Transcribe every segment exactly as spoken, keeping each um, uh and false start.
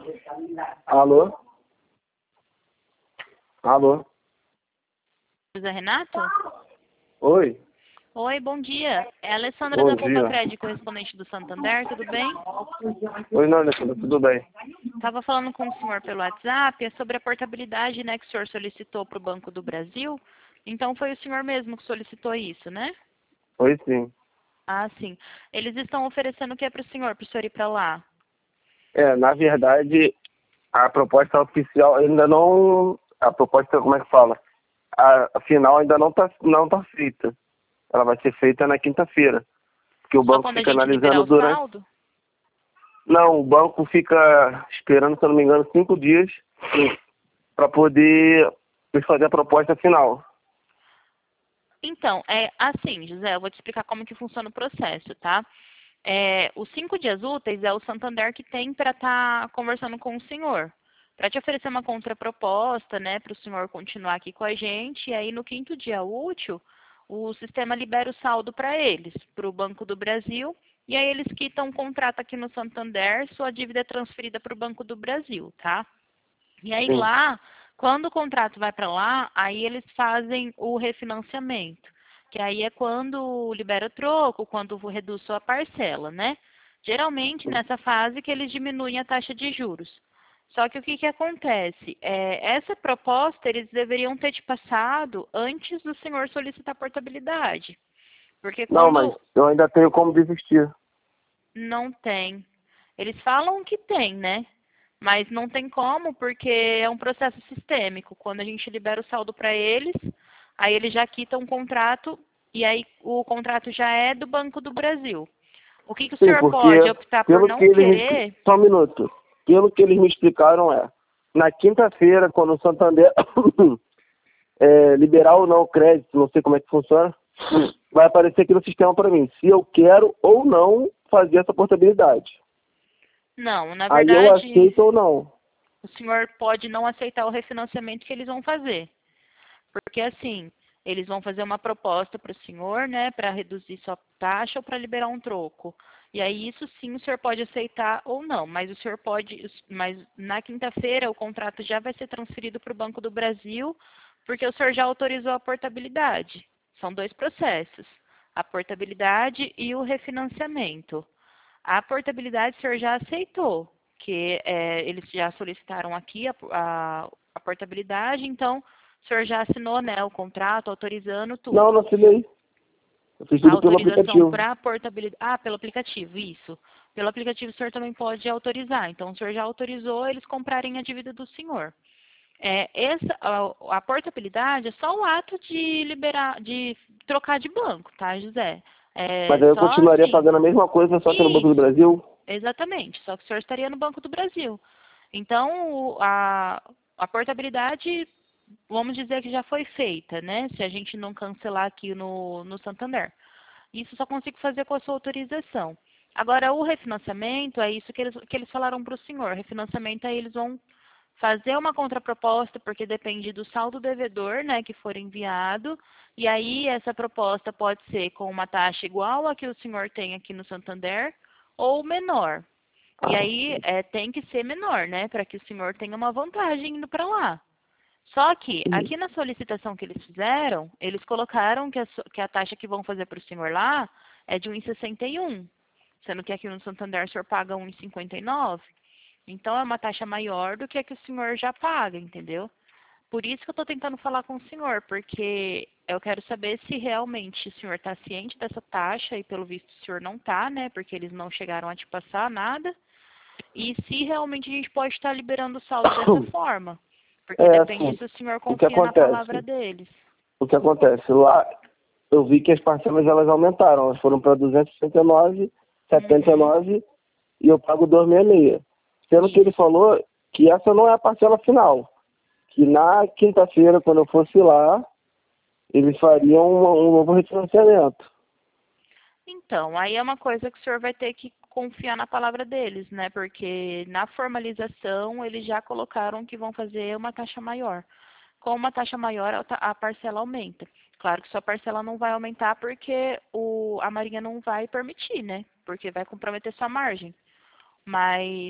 Alô? Alô? José Renato? Oi? Oi, bom dia. É a Alessandra Bom da Poupa dia. Crédito, correspondente do Santander, tudo bem? Oi, não, Alessandra, tudo bem? Estava falando com o senhor pelo WhatsApp, é sobre a portabilidade, né, que o senhor solicitou para o Banco do Brasil. Então foi o senhor mesmo que solicitou isso, né? Oi, sim. Ah, sim. Eles estão oferecendo o que é para o senhor, para o senhor ir para lá? É, na verdade, a proposta oficial ainda não... A proposta, como é que fala? A, a final ainda não tá, não tá feita. Ela vai ser feita na quinta-feira. Porque o Só banco quando a fica gente liberar analisando o durante... saldo? Não, o banco fica esperando, se eu não me engano, cinco dias para poder fazer a proposta final. Então, é assim, José, eu vou te explicar como que funciona o processo, tá? É, os cinco dias úteis é o Santander que tem para estar conversando com o senhor, para te oferecer uma contraproposta, né, para o senhor continuar aqui com a gente. E aí, no quinto dia útil, o sistema libera o saldo para eles, para o Banco do Brasil, e aí eles quitam um contrato aqui no Santander, sua dívida é transferida para o Banco do Brasil, tá? E aí Sim. lá, quando o contrato vai para lá, aí eles fazem o refinanciamento, que aí é quando libera o troco, quando reduz sua parcela, né? Geralmente nessa fase que eles diminuem a taxa de juros. Só que o que que acontece? É, essa proposta eles deveriam ter te passado antes do senhor solicitar portabilidade. Porque Não, mas quando eu ainda tenho como desistir. não tem. Eles falam que tem, né? Mas não tem como, porque é um processo sistêmico. Quando a gente libera o saldo para eles, aí eles já quitam um contrato e aí o contrato já é do Banco do Brasil. O que, que o Sim, senhor porque pode optar por pelo que não eles me... expli- querer? Só um minuto. Pelo que eles me explicaram é, na quinta-feira, quando o Santander é, liberar ou não o crédito, não sei como é que funciona, vai aparecer aqui no sistema para mim, se eu quero ou não fazer essa portabilidade. Não, na Aí eu verdade, aceito ou não. o senhor pode não aceitar o refinanciamento que eles vão fazer. Porque assim, eles vão fazer uma proposta para o senhor, né, para reduzir sua taxa ou para liberar um troco. E aí isso sim o senhor pode aceitar ou não, mas o senhor pode, mas na quinta-feira o contrato já vai ser transferido para o Banco do Brasil, porque o senhor já autorizou a portabilidade. São dois processos, a portabilidade e o refinanciamento. A portabilidade o senhor já aceitou, que é, eles já solicitaram aqui a, a, a portabilidade, então o senhor já assinou, né, o contrato autorizando Não, tudo. não assinei. Eu fiz A tudo pelo autorização aplicativo. para portabilidade. Ah, pelo aplicativo, isso. Pelo aplicativo o senhor também pode autorizar. Então o senhor já autorizou eles comprarem a dívida do senhor. É, essa, a, a portabilidade é só o ato de liberar, de trocar de banco, tá, José? Mas É aí eu só continuaria assim. pagando a mesma coisa, só que no Banco do Isso, Brasil? exatamente. Só que o senhor estaria no Banco do Brasil. Então, o- a, a portabilidade, vamos dizer que já foi feita, né? Se a gente não cancelar aqui no, no Santander. Isso só consigo fazer com a sua autorização. Agora, o refinanciamento, é isso que eles, que eles falaram para o senhor. Refinanciamento, aí eles vão fazer uma contraproposta, porque depende do saldo devedor, né, que for enviado. E aí, essa proposta pode ser com uma taxa igual a que o senhor tem aqui no Santander, ou menor. E Ah, aí, é, tem que ser menor, né, para que o senhor tenha uma vantagem indo para lá. Só que, sim. aqui na solicitação que eles fizeram, eles colocaram que a, so- que a taxa que vão fazer para o senhor lá é de um vírgula sessenta e um, sendo que aqui no Santander o senhor paga um vírgula cinquenta e nove. Então, é uma taxa maior do que a que o senhor já paga, entendeu? Por isso que eu estou tentando falar com o senhor, porque eu quero saber se realmente o senhor está ciente dessa taxa, e pelo visto o senhor não está, né? Porque eles não chegaram a te passar nada. E se realmente a gente pode estar liberando o saldo dessa forma. Porque É depende assim, se o senhor o que confia na palavra acontece? deles. O que acontece? Lá eu vi que as parcelas elas aumentaram, elas foram para duzentos e sessenta e nove, setenta e Uhum, nove e eu pago duzentos e sessenta e seis. Sendo que ele isso. falou que essa não é a parcela final, que na quinta-feira, quando eu fosse lá, eles fariam um, um novo refinanciamento. Então, aí é uma coisa que o senhor vai ter que confiar na palavra deles, né? Porque na formalização eles já colocaram que vão fazer uma taxa maior. Com uma taxa maior, a ta- a parcela aumenta. Claro que sua parcela não vai aumentar porque o, a Marinha não vai permitir, né? Porque vai comprometer sua margem. Mas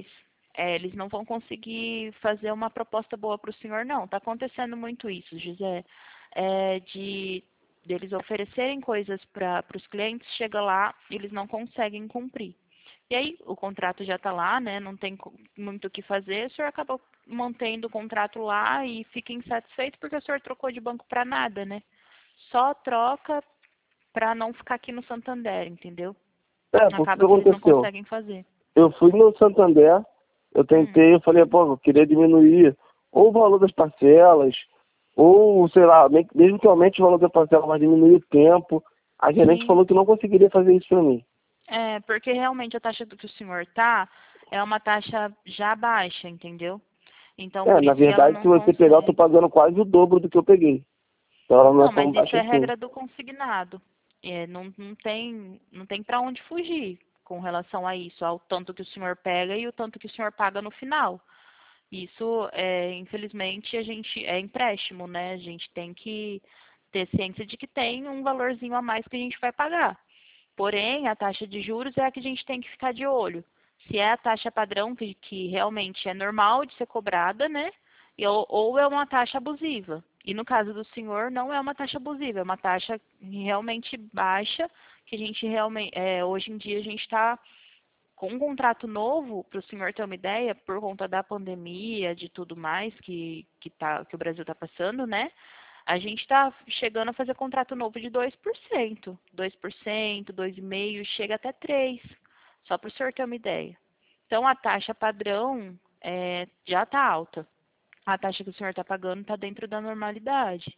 é, eles não vão conseguir fazer uma proposta boa para o senhor, não. Está acontecendo muito isso, José, é, de deles oferecerem coisas para os clientes, chega lá, eles não conseguem cumprir. E aí, o contrato já está lá, né? Não tem muito o que fazer, o senhor acaba mantendo o contrato lá e fica insatisfeito porque o senhor trocou de banco para nada, né? Só troca para não ficar aqui no Santander, entendeu? É, porque o que Acaba que eles não aconteceu? conseguem fazer. Eu fui no Santander, eu Hum, tentei, eu falei, pô, eu queria diminuir ou o valor das parcelas, ou, sei lá, me- mesmo que aumente o valor da parcela, mas diminuir o tempo. A gerente sim. falou que não conseguiria fazer isso para mim. É, porque realmente a taxa do que o senhor tá é uma taxa já baixa, entendeu? Então, É, por na isso que ela verdade, se não você pegar, eu tô consegue. pagando quase o dobro do que eu peguei. Então ela não é Não, tão mas isso baixa é assim. regra do consignado. É, não, não tem, não tem para onde fugir com relação a isso, ao tanto que o senhor pega e o tanto que o senhor paga no final. Isso, é, infelizmente, a gente é empréstimo, né? A gente tem que ter ciência de que tem um valorzinho a mais que a gente vai pagar. Porém, a taxa de juros é a que a gente tem que ficar de olho. Se é a taxa padrão, que, que realmente é normal de ser cobrada, né? E, ou, ou é uma taxa abusiva. E no caso do senhor, não é uma taxa abusiva, é uma taxa realmente baixa, que a gente realmente, é, hoje em dia a gente está com um contrato novo, para o senhor ter uma ideia, por conta da pandemia, de tudo mais que, que, tá, que o Brasil está passando, né? A gente está chegando a fazer contrato novo de dois por cento. dois por cento, dois vírgula cinco por cento, chega até três por cento. Só para o senhor ter uma ideia. Então, a taxa padrão é, já está alta. A taxa que o senhor está pagando está dentro da normalidade.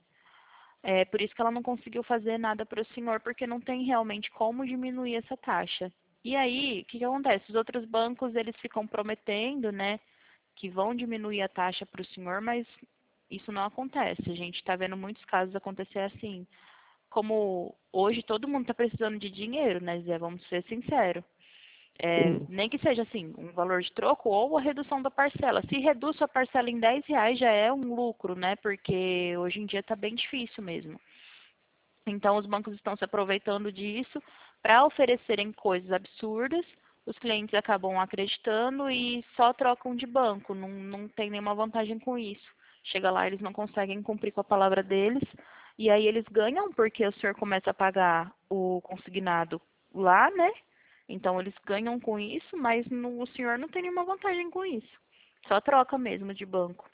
É por isso que ela não conseguiu fazer nada para o senhor, porque não tem realmente como diminuir essa taxa. E aí, o que, que acontece? Os outros bancos, eles ficam prometendo, né, que vão diminuir a taxa para o senhor, mas isso não acontece. A gente está vendo muitos casos acontecer assim. Como hoje todo mundo está precisando de dinheiro, né, Zé? Vamos ser sinceros. É, Sim. nem que seja assim, um valor de troco ou a redução da parcela. Se reduz a parcela em dez reais já é um lucro, né? Porque hoje em dia está bem difícil mesmo. Então, os bancos estão se aproveitando disso para oferecerem coisas absurdas. Os clientes acabam acreditando e só trocam de banco. Não, não tem nenhuma vantagem com isso. Chega lá, eles não conseguem cumprir com a palavra deles. E aí eles ganham porque o senhor começa a pagar o consignado lá, né? Então, eles ganham com isso, mas no, o senhor não tem nenhuma vantagem com isso. Só troca mesmo de banco.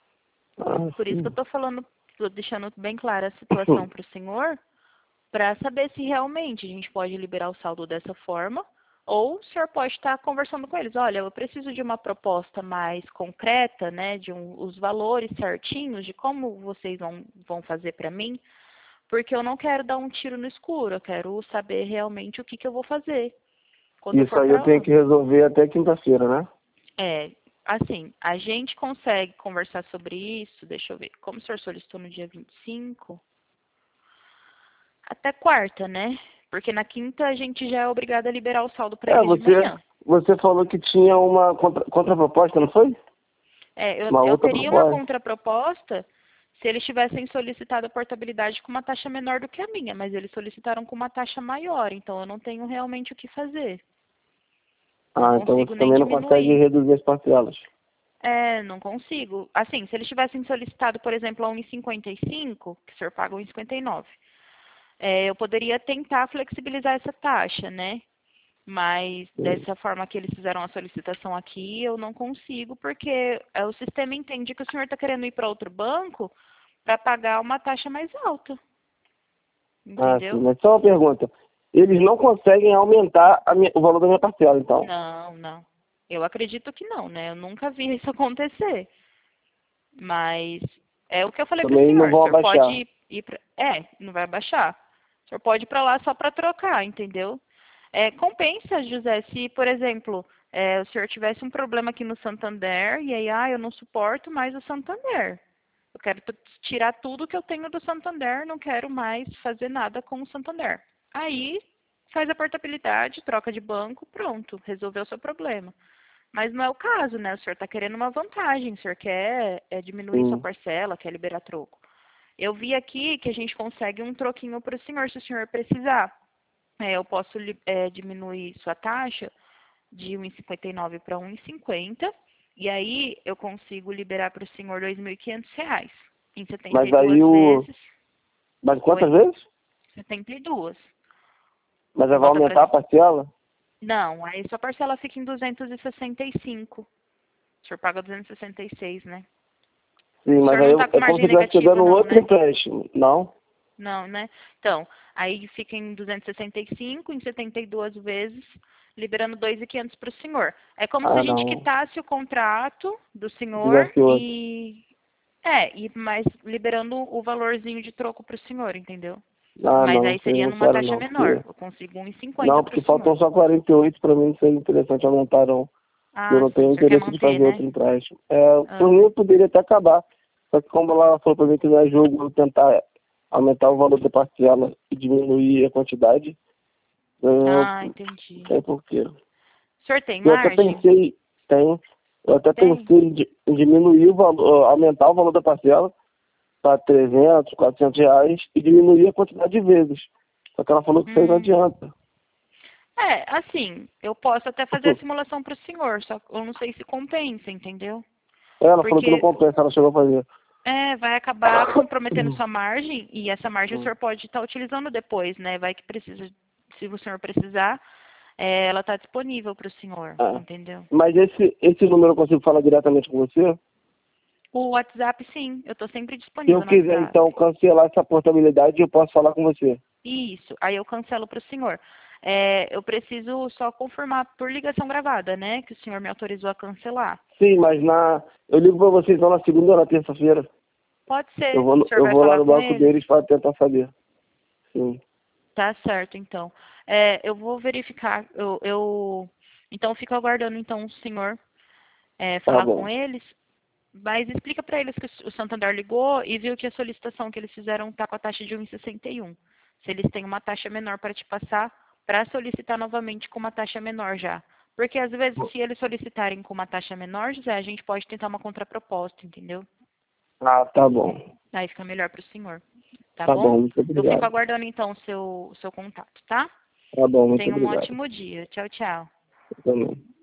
Ah, Por isso que eu sim. estou falando, estou deixando bem clara a situação para o senhor, para saber se realmente a gente pode liberar o saldo dessa forma, ou o senhor pode estar conversando com eles, olha, eu preciso de uma proposta mais concreta, né, de um, os valores certinhos, de como vocês vão, vão fazer para mim, porque eu não quero dar um tiro no escuro, eu quero saber realmente o que, que eu vou fazer quando eu Isso for aí eu para tenho lá. que resolver até quinta-feira, né? É, assim, a gente consegue conversar sobre isso, deixa eu ver, como o senhor solicitou no dia vinte e cinco, até quarta, né? Porque na quinta a gente já é obrigado a liberar o saldo para É, eles de você, manhã. você falou que tinha uma contra, contraproposta, não foi? É, eu, Uma eu outra teria uma proposta. contraproposta se eles tivessem solicitado a portabilidade com uma taxa menor do que a minha, mas eles solicitaram com uma taxa maior, então eu não tenho realmente o que fazer. Não Ah, então consigo você nem também não consegue diminuir. reduzir as parcelas. É, não consigo. Assim, se eles tivessem solicitado, por exemplo, a um vírgula cinquenta e cinco, que o senhor paga um vírgula cinquenta e nove, é, eu poderia tentar flexibilizar essa taxa, né? Mas Sim. dessa forma que eles fizeram a solicitação aqui, eu não consigo, porque é, o sistema entende que o senhor está querendo ir para outro banco para pagar uma taxa mais alta, Ah, sim, entendeu? mas só uma pergunta. Eles não conseguem aumentar a minha- o valor da minha parcela, então. Não, não. Eu acredito que não, né? Eu nunca vi isso acontecer. Mas é o que eu falei para o Também não senhor. O vão senhor pode abaixar. ir, ir para. É, não vai baixar. O senhor pode ir para lá só para trocar, entendeu? É, compensa, José, se, por exemplo, é, o senhor tivesse um problema aqui no Santander e aí, ah, eu não suporto mais o Santander. Eu quero t- tirar tudo que eu tenho do Santander, não quero mais fazer nada com o Santander. Aí, faz a portabilidade, troca de banco, pronto, resolveu o seu problema. Mas não é o caso, né? O senhor está querendo uma vantagem, o senhor quer é, diminuir sua Sim. parcela, quer liberar troco. Eu vi aqui que a gente consegue um troquinho para o senhor, se o senhor precisar. É, eu posso li- é, diminuir sua taxa de um vírgula cinquenta e nove para um vírgula cinquenta. E aí eu consigo liberar para o senhor dois mil e quinhentos reais em setenta Mas e duas aí o... vezes. Mas quantas Oi? vezes? setenta e duas. Mas aí vai Volta aumentar pra... a parcela? Não, aí sua parcela fica em duzentos e sessenta e cinco. O senhor paga duzentos e sessenta e seis, né? Sim, O mas senhor aí não eu- tá com é como se margem eu estivesse negativa, pegando não, outro né? empréstimo. Não? Não, né? Então, aí fica em duzentos e sessenta e cinco, em setenta e duas vezes, liberando dois mil e quinhentos para o senhor. É como se a Ah, gente não. quitasse o contrato do Se senhor tivesse outro. e... É, e mais liberando o valorzinho de troco para o senhor, entendeu? Ah, Mas não, aí isso aí eu seria não numa quero taxa não. menor. Porque... Eu consigo um e Não, cinquenta para porque o senhor. faltam só quarenta e oito para mim, seria interessante aumentar, não. Eu Ah, não sim, tenho o senhor quer interesse de manter, fazer né? outro empréstimo. É, por Ah, mim, eu poderia até acabar. Só que como ela falou para mim que não é jogo eu tentar aumentar o valor da parcela e diminuir a quantidade, eu não ah, entendi. sei porquê. O senhor tem Eu até margem? pensei, tem, eu até Tem. pensei em di- em diminuir o valor, aumentar o valor da parcela para trezentos, quatrocentos reais e diminuir a quantidade de vezes. Só que ela falou que isso aí não Hum. adianta. É, assim, eu posso até fazer a simulação para o senhor, só que eu não sei se compensa, entendeu? Ela falou que não Porque compensa, ela chegou a fazer. é, vai acabar comprometendo sua margem e essa margem o senhor pode estar utilizando depois, né? Vai que precisa, se o senhor precisar, é, ela está disponível para o senhor, Ah, entendeu? mas esse, esse número eu consigo falar diretamente com você? O WhatsApp, sim, eu estou sempre Se eu disponível no quiser, WhatsApp. então, cancelar essa portabilidade, eu posso falar com você. Isso, aí eu cancelo para o senhor. É, eu preciso só confirmar por ligação gravada, né? Que o senhor me autorizou a cancelar. Sim, mas na... eu ligo para vocês então na segunda ou na terça-feira. Pode Eu ser. vou, O no- senhor eu vai vou lá falar no com banco eles? deles para tentar saber. Sim. Tá certo, então. É, eu vou verificar. Eu, eu... Então, eu fico aguardando, então, o senhor é, Tá falar com bom. eles. Mas explica para eles que o Santander ligou e viu que a solicitação que eles fizeram está com a taxa de um vírgula sessenta e um. Se eles têm uma taxa menor para te passar, para solicitar novamente com uma taxa menor já. Porque, às vezes, se eles solicitarem com uma taxa menor, José, a gente pode tentar uma contraproposta, entendeu? Ah, tá bom. Aí fica melhor para o senhor. Tá Tá bom? bom, muito Eu fico obrigado. aguardando, então, o seu, o seu contato, tá? Tá bom, muito Tenha um obrigado. ótimo dia. Tchau, tchau. Eu também.